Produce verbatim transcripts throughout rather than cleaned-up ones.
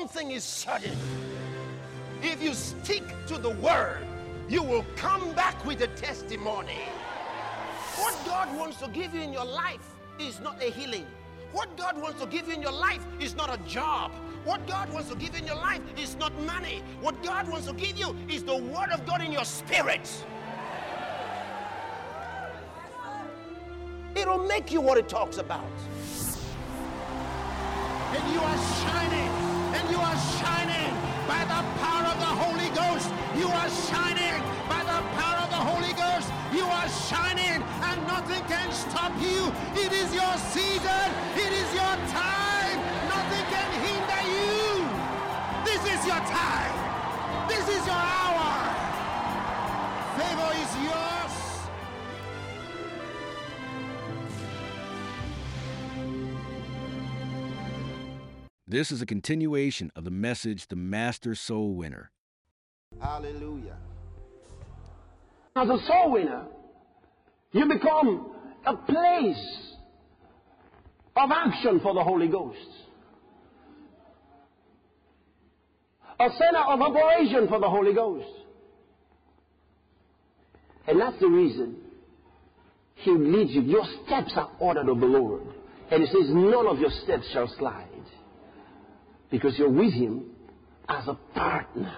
thing is certain. If you stick to the word, you will come back with a testimony. What God wants to give you in your life is not a healing. What God wants to give you in your life is not a job. What God wants to give you in your life is not money. What God wants to give you is the word of God in your spirit. It'll make you what it talks about. And you are shining, and you are shining by the power of the Holy Ghost. You are shining by the power of the Holy Ghost. You are shining, and nothing can stop you. It is your season. It is your time. Nothing can hinder you. This is your time. This is your hour. Favor is yours. This is a continuation of the message, The Master Soul Winner. Hallelujah. As a soul winner, you become a place of action for the Holy Ghost. A center of operation for the Holy Ghost. And that's the reason He leads you. Your steps are ordered of the Lord. And He says, none of your steps shall slide. Because you're with Him as a partner.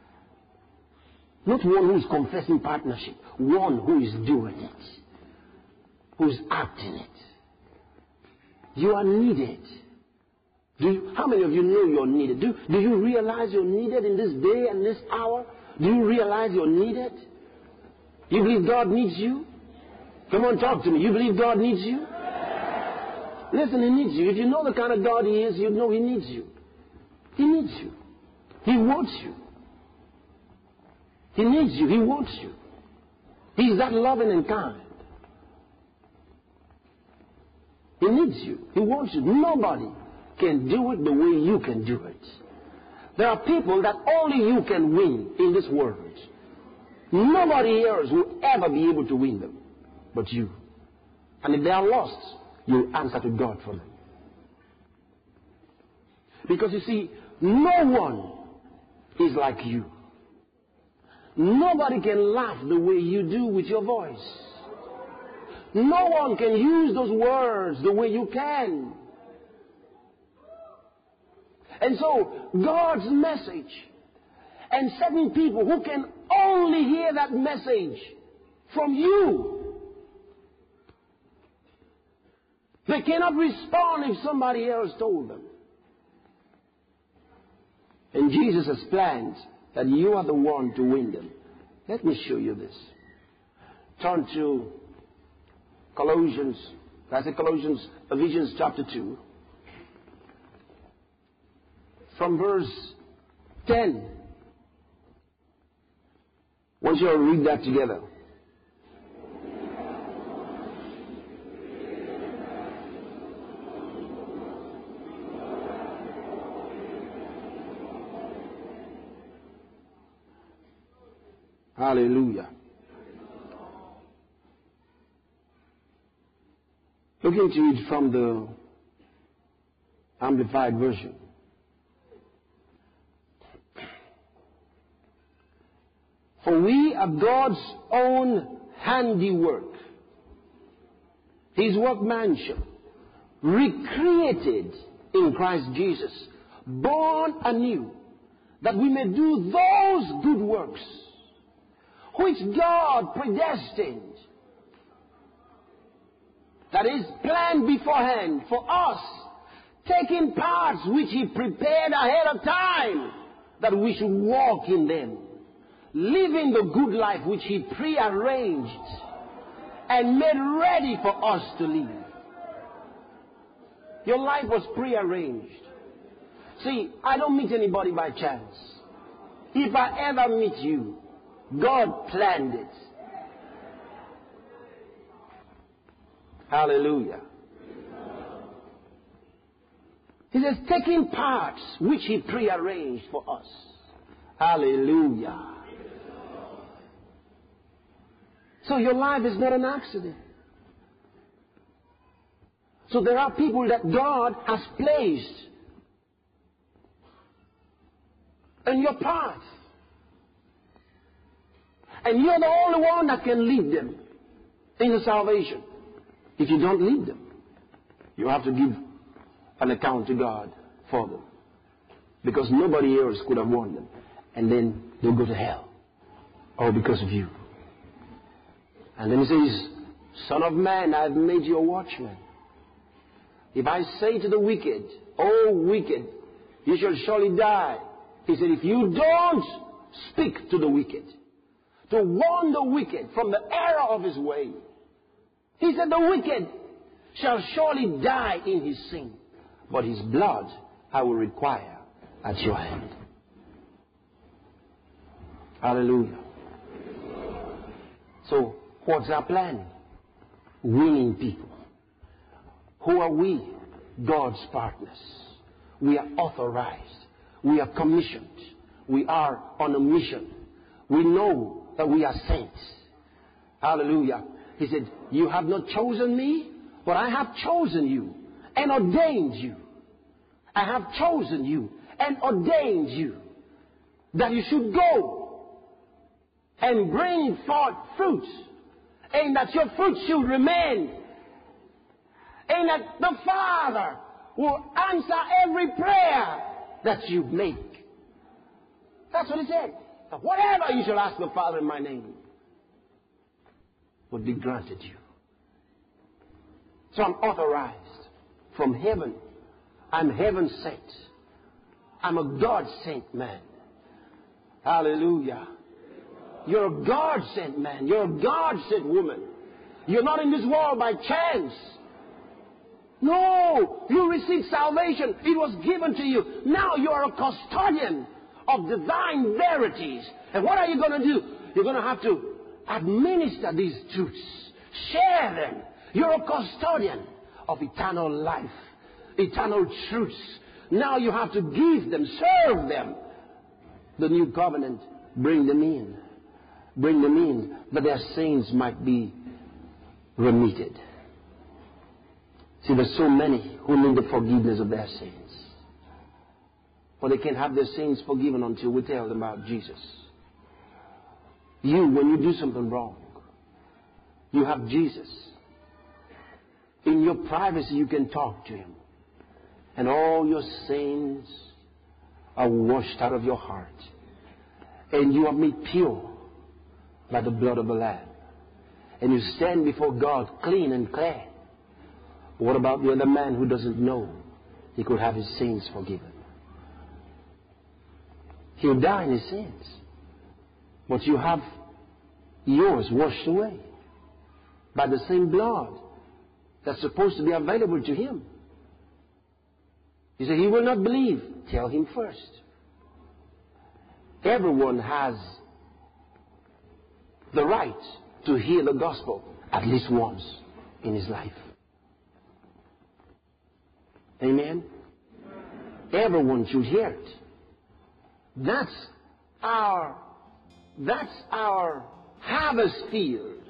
Not one who is confessing partnership. One who is doing it. Who is acting it. You are needed. Do you, how many of you know you're needed? Do, do you realize you're needed in this day and this hour? Do you realize you're needed? You believe God needs you? Come on, talk to me. You believe God needs you? Listen, He needs you. If you know the kind of God He is, you know He needs you. He needs you. He wants you. He needs you. He wants you. He's that loving and kind. He needs you. He wants you. Nobody can do it the way you can do it. There are people that only you can win in this world. Nobody else will ever be able to win them but you. And if they are lost, you answer to God for them. Because you see, no one is like you. Nobody can laugh the way you do with your voice. No one can use those words the way you can. And so, God's message, and certain people who can only hear that message from you, they cannot respond if somebody else told them. And Jesus has planned that you are the one to win them. Let me show you this. Turn to Colossians, that's it, Colossians, Ephesians chapter two. From verse ten. I want you to read that together. Hallelujah. Look into it from the Amplified Version. For we are God's own handiwork, His workmanship, recreated in Christ Jesus, born anew, that we may do those good works which God predestined, that is, planned beforehand for us, taking parts which He prepared ahead of time, that we should walk in them, living the good life which He prearranged and made ready for us to live. Your life was prearranged. See, I don't meet anybody by chance. If I ever meet you, God planned it. Hallelujah. He says, taking parts which He prearranged for us. Hallelujah. So your life is not an accident. So there are people that God has placed in your path. And you're the only one that can lead them into salvation. If you don't lead them, you have to give an account to God for them. Because nobody else could have won them. And then they'll go to hell. All because of you. And then he says, Son of man, I have made you a watchman. If I say to the wicked, O wicked, you shall surely die. He said, if you don't speak to the wicked, to warn the wicked from the error of his way, he said, the wicked shall surely die in his sin, but his blood I will require at your hand. Hallelujah. So, what's our plan? Winning people. Who are we? God's partners. We are authorized. We are commissioned. We are on a mission. We know that we are saints. Hallelujah. He said, you have not chosen me, but I have chosen you and ordained you. I have chosen you and ordained you that you should go and bring forth fruit, and that your fruit should remain, and that the Father will answer every prayer that you make. That's what he said. That whatever you shall ask the Father in my name would be granted you. So I'm authorized from heaven. I'm heaven sent. I'm a God sent man. Hallelujah. You're a God sent man. You're a God sent woman. You're not in this world by chance. No, you received salvation. It was given to you. Now you are a custodian of divine verities. And what are you going to do? You're going to have to administer these truths. Share them. You're a custodian of eternal life, eternal truths. Now you have to give them, serve them. The new covenant, bring them in. Bring them in, that their sins might be remitted. See, there's so many who need the forgiveness of their sins. For they can't have their sins forgiven until we tell them about Jesus. You, when you do something wrong, you have Jesus. In your privacy, you can talk to Him. And all your sins are washed out of your heart. And you are made pure by the blood of the Lamb. And you stand before God clean and clear. What about the other man who doesn't know he could have his sins forgiven? He'll die in his sins. But you have yours washed away by the same blood that's supposed to be available to him. You say, he will not believe. Tell him first. Everyone has the right to hear the gospel at least once in his life. Amen? Everyone should hear it. That's our, that's our harvest field.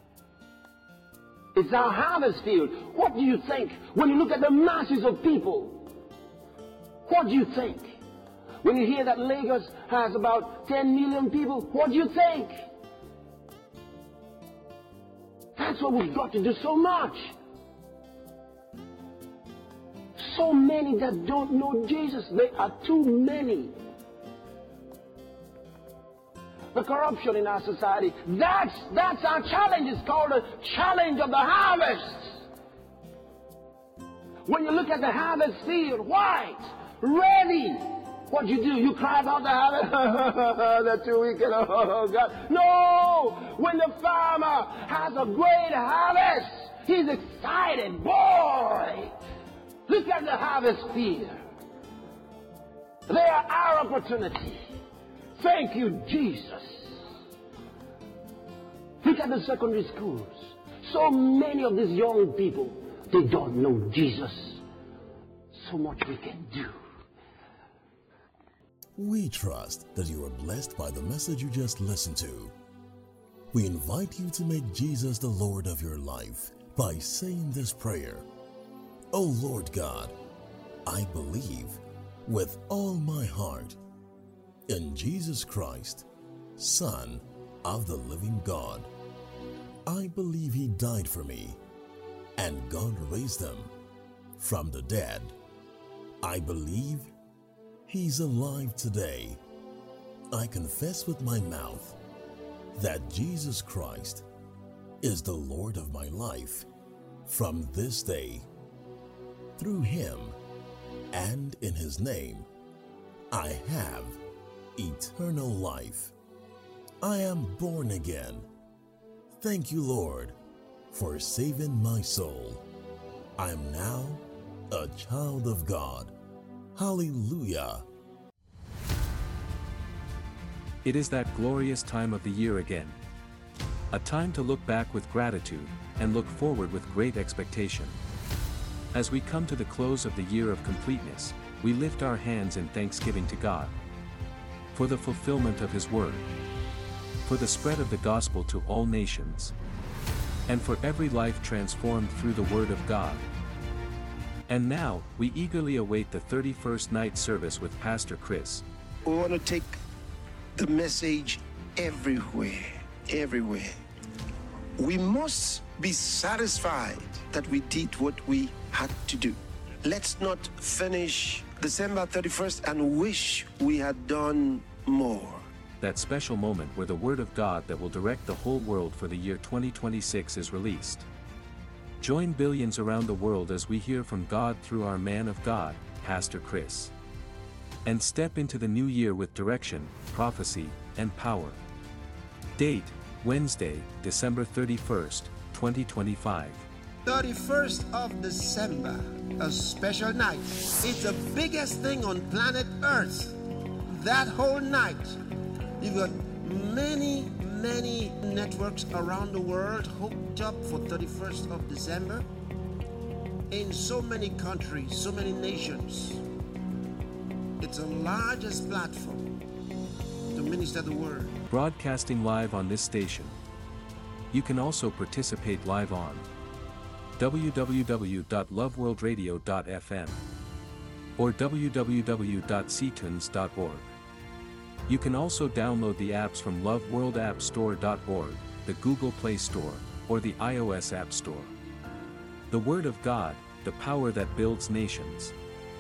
It's our harvest field. What do you think when you look at the masses of people? What do you think? When you hear that Lagos has about ten million people, what do you think? That's what we've got to do so much. So many that don't know Jesus. There are too many. The corruption in our society, that's, that's our challenge. It's called a challenge of the harvest. When you look at the harvest field, white, ready, what do you do? You cry about the harvest. They're too wicked. Oh, God. No! When the farmer has a great harvest, he's excited. Boy! Look at the harvest field. They are our opportunity. Thank you, Jesus. Look at the secondary schools. So many of these young people, they don't know Jesus. So much we can do. We trust that you are blessed by the message you just listened to. We invite you to make Jesus the Lord of your life by saying this prayer. Oh Lord God, I believe with all my heart in Jesus Christ, Son of the living God. I believe he died for me, and God raised him from the dead. I believe he's alive today. I confess with my mouth that Jesus Christ is the Lord of my life from this day. Through him and in his name, I have eternal life. I am born again. Thank you, Lord, for saving my soul. I am now a child of God. Hallelujah. It is that glorious time of the year again. A time to look back with gratitude and look forward with great expectation. As we come to the close of the year of completeness, we lift our hands in thanksgiving to God for the fulfillment of his word, for the spread of the gospel to all nations, and for every life transformed through the word of God. And now, we eagerly await the thirty-first night service with Pastor Chris. We want to take the message everywhere, everywhere. We must be satisfied that we did what we had to do. Let's not finish December thirty-first and wish we had done more. That special moment where the Word of God that will direct the whole world for the year twenty twenty-six is released. Join billions around the world as we hear from God through our man of God, Pastor Chris. And step into the new year with direction, prophecy, and power. Date, Wednesday, December thirty-first, twenty twenty-five. thirty-first of December, a special night. It's the biggest thing on planet Earth. That whole night, you've got many, many networks around the world hooked up for thirty-first of December. In so many countries, so many nations. It's the largest platform to minister the word. Broadcasting live on this station. You can also participate live on w w w dot love world radio dot f m or w w w dot c tunes dot org. You can also download the apps from love world app store dot org, the Google Play Store, or the iOS App Store. The Word of God, the power that builds nations.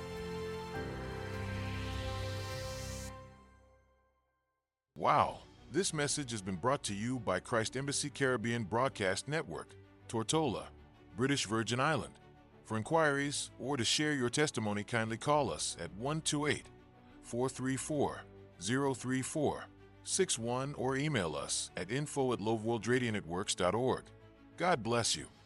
Wow, this message has been brought to you by Christ Embassy Caribbean Broadcast Network, Tortola, British Virgin Island. For inquiries or to share your testimony, kindly call us at one two eight, four three four, zero three four six one or email us at info at love world radio networks dot org. God bless you.